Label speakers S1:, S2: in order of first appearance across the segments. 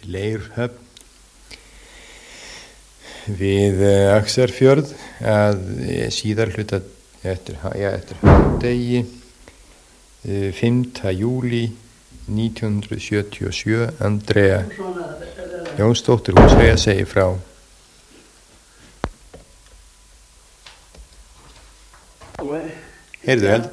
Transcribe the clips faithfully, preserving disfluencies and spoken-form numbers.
S1: Leirhöfn við Axarfjörð að síðar hluta eftir, ja, eftir hádegi fimmta júlí nítján hundruð sjötíu og sjö. Andrea Jónsdóttir húsfreyja segir frá. Heyrðu, held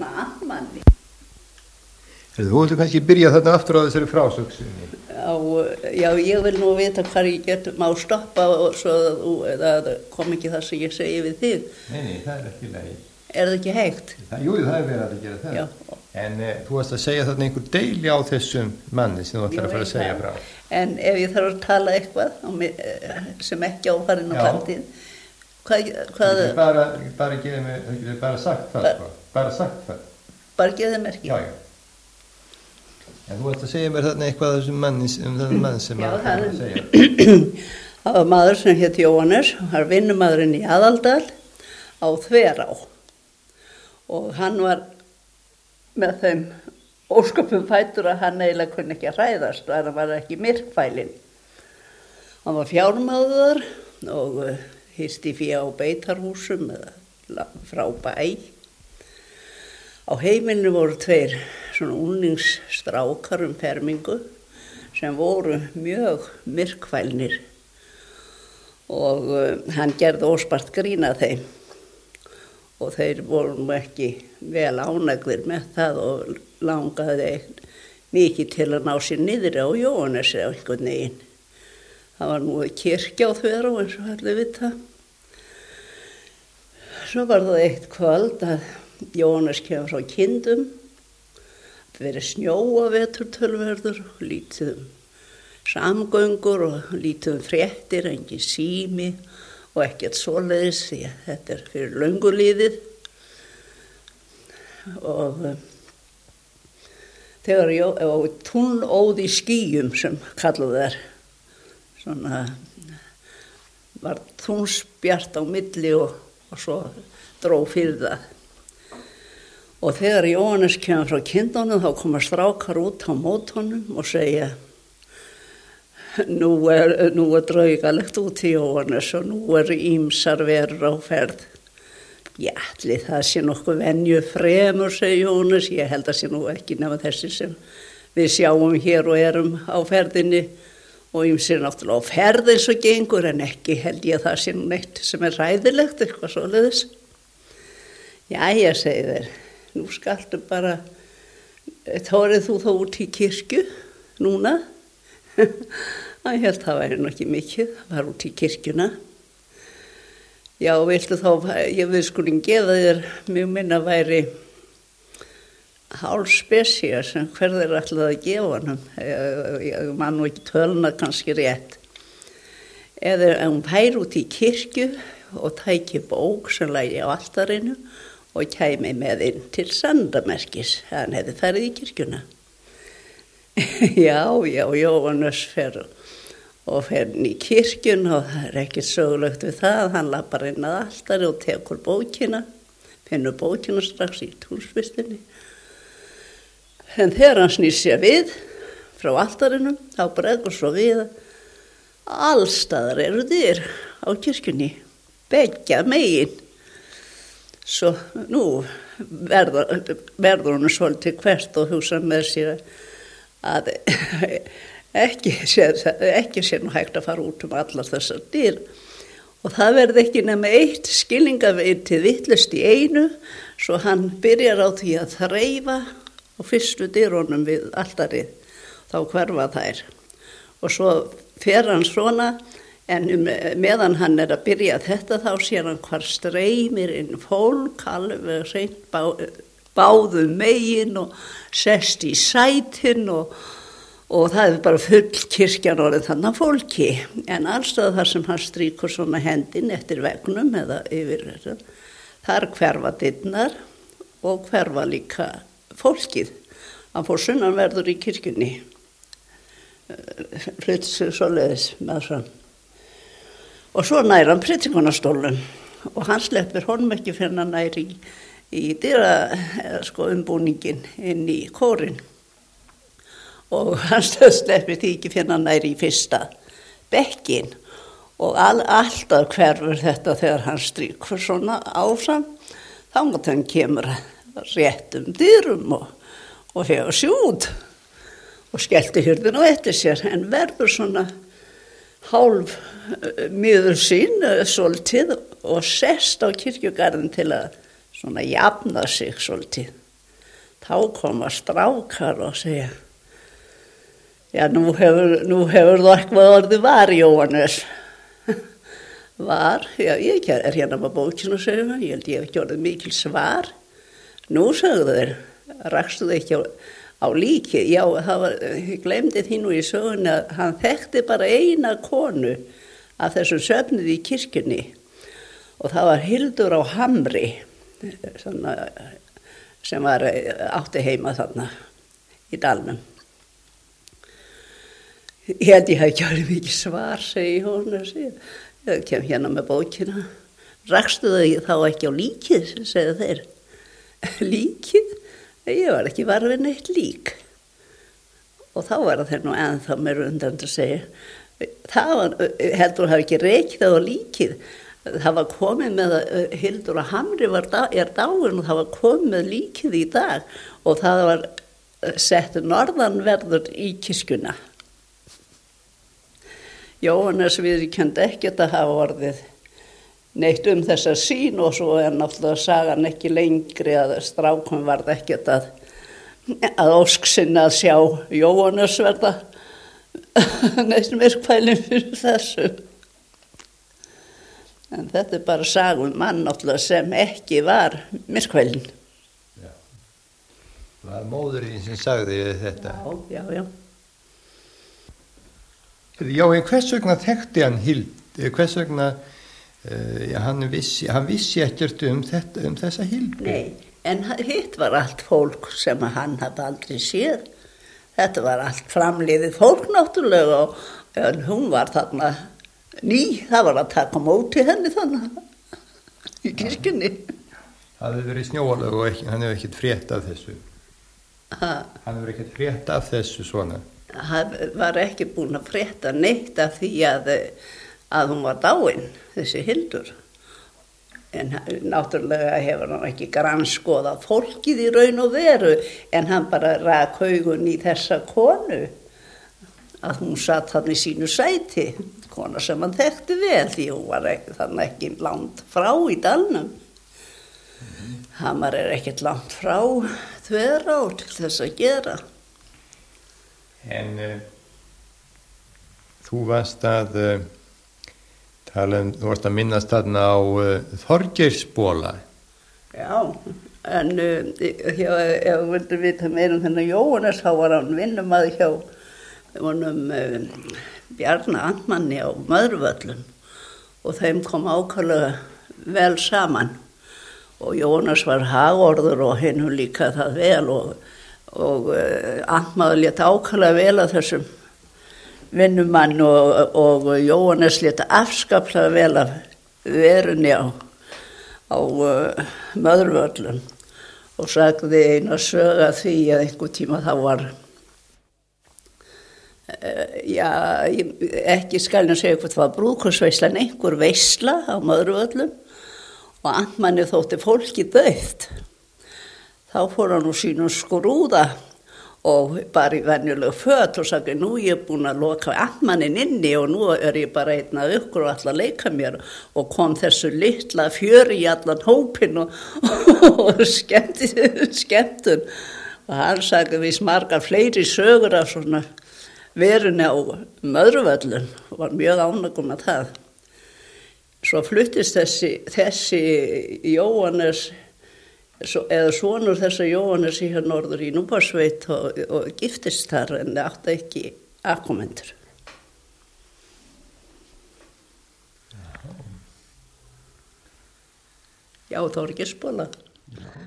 S1: Heyrðu, þú viltu kannski byrja þarna aftur á þessari frásögsunni?
S2: Já, já, ég vil nú vita hvar ég get má stoppa og svo að það kom ekki það sem ég segi við þig.
S1: Nei, nei, það er ekki leið.
S2: Er það ekki hægt?
S1: Það, jú, það er verið að gera það.
S2: Já.
S1: En eh, þú varst að segja þarna einhver deili á þessum manni sem þú ætlar að fara að segja frá.
S2: En ef ég þarf að tala eitthvað sem ekki áfarin á framtíð, hvað... hvað
S1: bara, bara geði mig, það getur bara sagt það, bara, bara sagt það.
S2: Bara geði mér ekki?
S1: Já, já. En þú ætlar að segja mér þarna eitthvað þessum manni, um þennan mann sem að það að segja.
S2: Það var maður sem hétt Jóhannes, hann var vinnumaðurinn í Aðaldal á Þverá. Og hann var með þeim ósköpum fætur að hann eiginlega kunni ekki að hræðast og hann var ekki myrkfælinn. Hann var fjármáður og hirti fé á beitarhúsum eða frá bæ. Á heimilinu voru tveir svona unglingsstrákar um fermingu sem voru mjög myrkfælnir og hann gerði óspart grín að þeim. Og þeir voru nú ekki vel ánægðir með það og langaði mikið til að ná sér niðri á Jóhannesi á einhvern veginn. Það var nú kirkja á Þverá eins og allir vita. Svo var það eitt kvöld að Jóhannes kemur frá Kindum. Það verið snjóa veturtölverður, lítið um samgöngur og lítið um fréttir, engin sími. Og ekkert svoleiðis, því að þetta er fyrir löngu líðið. Og þegar ég, og túnóð í skýjum sem kalluð er, svona, var túnsbjart á milli og, og svo dró fyrir það. Og þegar Jóhannes kemur frá Kindunum, þá koma strákar út á mótunum og segja, Nú er, nú er draugalegt út í Jóhannes og nú er ýmsar verur á ferð. Já, ætli það sé nokkuð venju fremur, segir Jóhannes. Ég held að sé nú ekki nema þessi sem við sjáum hér og erum á ferðinni og ýmsir náttúrulega á ferð eins og gengur en ekki held ég að það sé nú neitt sem er hræðilegt, eitthvað svoleiðis. Jæja, segir þeir, nú skaltu bara, þórið þú þá út í kirkju núna? Ég held það væri nú ekki mikið, það var út í kirkjuna. Já, viltu þá, ég við skulum gefa þér, mjög minna væri hálfspesía sem hverður ætlaði að gefa honum. Ég, ég man nú ekki töluna kannski rétt. Eða hún fær út í kirkju og tæki bók sem lægi á altarinu og kæmi með inn til sandamerkis. Hann hefði farið í kirkjuna. Já, já, Jóhannes fer og fer inn í kirkjun og það er ekkert sögulegt við það. Hann lappar inn að altari og tekur bókina, finnur bókina strax í túnsvistinni. En þegar hann snýr sér við frá altarinu, þá breggur svo við að allstaðar eru dyr á kirkjunni, beggja megin. Svo nú verður, verður hann svolítið hvert og hugsa með sér að ekki sé, ekki sé nú hægt að fara út um allar þessar dyr og það verði ekki nema eitt skilningaviti vitlaust í einu svo hann byrjar á því að þreifa á fyrstu dyrunum við altarið, þá hverfa þær og svo fer hann svona en meðan hann er að byrja þetta þá sér hann hvar streymir inn fólk alveg hreint bá báðum megin og sest í sætin og, og það er bara full kirkjan orðið þannig fólki. En allstað þar sem hann strýkur svona hendin eftir vegnum eða yfir þetta, þar hverfa dyrnar og hverfa líka fólkið. Hann fór sunnanverður í kirkjunni, flytt sig svoleiðis með fram. Og svo nær hann predikunarstólnum og hann sleppir honum ekki fyrir hann nær í í dyra, sko, umbúningin inn í kórin og hann sleppir því ekki finna næri í fyrsta bekkin og all, alltaf hverfur þetta þegar hann strýkur svona áfram þangað hann kemur réttum dyrum og, og hefur sjút og skellti hurðina á eftir sér en verður svona hálf miður sín svolítið og sest á kirkjugarðin til að svona jafna sig svolítið. Þá koma strákar og segja já, nú hefur, nú hefur þú eitthvað orðið var, Jóhannes. Var, já, ég er hérna með bókinu, segir maður, ég held ég hef ekki orðið mikil svar. Nú, sagðu þeir, rakstu þau ekki á, á líki? Já, það var, ég glemdi því nú í sögunni að hann þekkti bara eina konu af þessum söfnuði í kirkjunni og það var Hildur á Hamri, svona, sem var, átti heima þarna í dalnum. Ég held ég hef ekki orðið mikil svar, segi hún og segja. Ég kem hérna með bókina. Rakstu þau þá ekki á líkið, segja þeir. Líkið? Ég var ekki varfið neitt lík. Og þá var þeir nú ennþá mér undan að segja. Það var, heldur hafi ekki reikið á líkið. Það var komið með að Hildur á Hamri var, er dáin og það var komið með líkið í dag og það var sett norðanverður í kirkjuna. Jóhannes viðurkenndi ekkert að hafa orðið neitt um þessa sýn og svo er náttúrulega sagan ekki lengri að strákum varð ekkert að, að ósk sinna að sjá Jóhannes verða neitt myrkfælinn fyrir þessu. En þetta er bara sagun mann náttúrulega sem ekki var myrkfælinn.
S1: Já. Það var móðurinn sem sagði þetta.
S2: Já, já, já.
S1: Já, en hvers vegna þekkti hann Hild, hvers vegna uh, ja, hann, vissi, hann vissi ekkert um, þetta, um þessa Hildu?
S2: Nei, en hitt var allt fólk sem hann hafði aldrei séð. Þetta var allt framliðið fólk náttúrulega og en hún var þarna ný, það var að taka móti henni þannig í kirkjunni.
S1: Það hefði verið snjóalög og ekki, hann hefði ekkert frétt af þessu.
S2: Ha. Hann
S1: hefði ekkert frétt af þessu svona.
S2: Hann var ekki búin að frétta neitt af því að, að hún var dáin, þessi Hildur. En náttúrulega hefur hann ekki grannskoðað fólkið í raun og veru, en hann bara rak augun í þessa konu, að hún satt hann í sínu sæti, kona sem hann þekkti vel, því hún var ekki, þannig ekki langt frá í dalnum. Mm-hmm. Hamar er ekkert langt frá Þverá til þess að gera.
S1: En uh, þú varst að uh, tala um, þú varst að minnast þarna á uh, Þorgeirsbola.
S2: Já, en uh, hjá, ef þú vildur vita meira um þennan Jóhannes, þá var hann vinnumaður hjá honum uh, Bjarna Antmanni á Möðruvöllum og þeim kom ákaflega vel saman og Jóhannes var hagorður og hinn líka það vel og og uh, Antmaður lét ákaflega vel að þessum vinnumann og, og Jóhannes lét afskaplega vel af verunni á, á uh, Möðruvöllum og sagði eina söga því að einhver tíma þá var uh, já, ekki skal ég segja hvort það var brúðkaupsveisla en einhver veisla á Möðruvöllum og Antmanni þótti fólki dautt. Þá fór hann úr sínum skrúða og bara í venjulegu föt og sagði nú ég er búin að loka Antmanninn inni og nú er ég bara einn af ykkur og ætla að leika mér og kom þessu litla fjöri í allan hópin og, og skemmti, skemmtun og hann sagði við margar fleiri sögur af svona verunni á Möðruvöllum og var mjög ánægður með það. Svo fluttist þessi, þessi Jóhannes eða sonur þessa Jóhannes í hér norður í Núpasveit og, og giftist þar en það átti ekki afkomendur. Já, Þorgeirsbola.